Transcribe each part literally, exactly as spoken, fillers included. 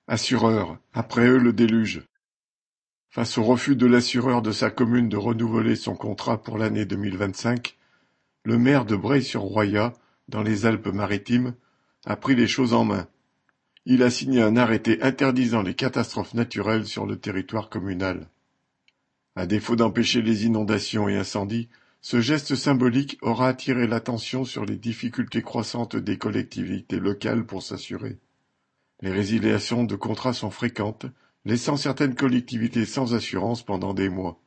Assureurs, après eux le déluge. Face au refus de l'assureur de sa commune de renouveler son contrat pour l'année deux mille vingt-cinq, le maire de Breil-sur-Roya, dans les Alpes-Maritimes, a pris les choses en main. Il a signé un arrêté interdisant les catastrophes naturelles sur le territoire communal. À défaut d'empêcher les inondations et incendies, ce geste symbolique aura attiré l'attention sur les difficultés croissantes des collectivités locales pour s'assurer. Les résiliations de contrats sont fréquentes, laissant certaines collectivités sans assurance pendant des mois.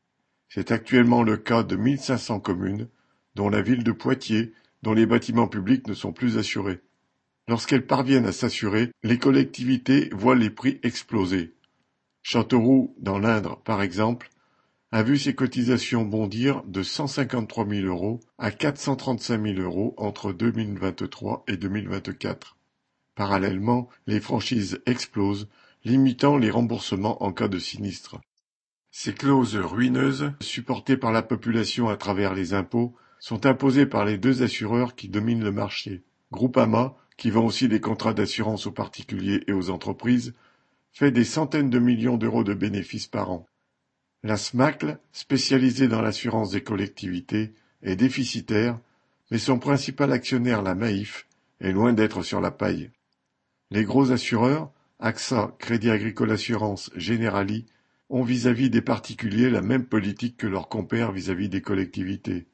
C'est actuellement le cas de mille cinq cents communes, dont la ville de Poitiers, dont les bâtiments publics ne sont plus assurés. Lorsqu'elles parviennent à s'assurer, les collectivités voient les prix exploser. Châteauroux, dans l'Indre, par exemple, a vu ses cotisations bondir de cent cinquante-trois mille euros à quatre cent trente-cinq mille euros entre deux mille vingt-trois et deux mille vingt-quatre. Parallèlement, les franchises explosent, limitant les remboursements en cas de sinistre. Ces clauses ruineuses, supportées par la population à travers les impôts, sont imposées par les deux assureurs qui dominent le marché. Groupama, qui vend aussi des contrats d'assurance aux particuliers et aux entreprises, fait des centaines de millions d'euros de bénéfices par an. La SMACL, spécialisée dans l'assurance des collectivités, est déficitaire, mais son principal actionnaire, la Maif, est loin d'être sur la paille. Les gros assureurs, AXA, Crédit Agricole Assurance, Generali, ont vis-à-vis des particuliers la même politique que leurs compères vis-à-vis des collectivités.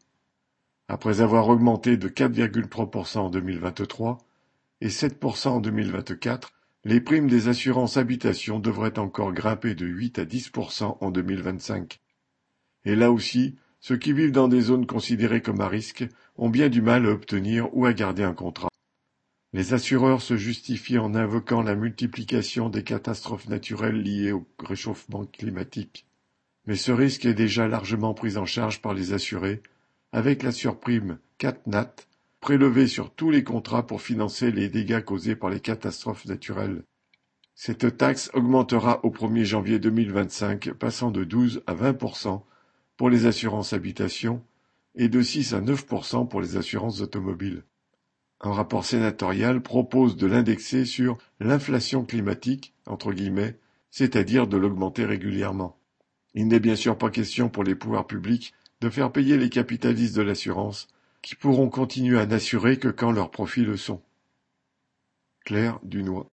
Après avoir augmenté de quatre virgule trois pour cent en deux mille vingt-trois et sept pour cent en deux mille vingt-quatre, les primes des assurances habitation devraient encore grimper de huit à dix pour cent en deux mille vingt-cinq. Et là aussi, ceux qui vivent dans des zones considérées comme à risque ont bien du mal à obtenir ou à garder un contrat. Les assureurs se justifient en invoquant la multiplication des catastrophes naturelles liées au réchauffement climatique. Mais ce risque est déjà largement pris en charge par les assurés, avec la surprime CatNat, prélevée sur tous les contrats pour financer les dégâts causés par les catastrophes naturelles. Cette taxe augmentera au premier janvier deux mille vingt-cinq, passant de douze à vingt pour cent pour les assurances habitation et de six à neuf pour cent pour les assurances automobiles. Un rapport sénatorial propose de l'indexer sur l'inflation climatique, entre guillemets, c'est-à-dire de l'augmenter régulièrement. Il n'est bien sûr pas question pour les pouvoirs publics de faire payer les capitalistes de l'assurance, qui pourront continuer à n'assurer que quand leurs profits le sont. Claire Dunois.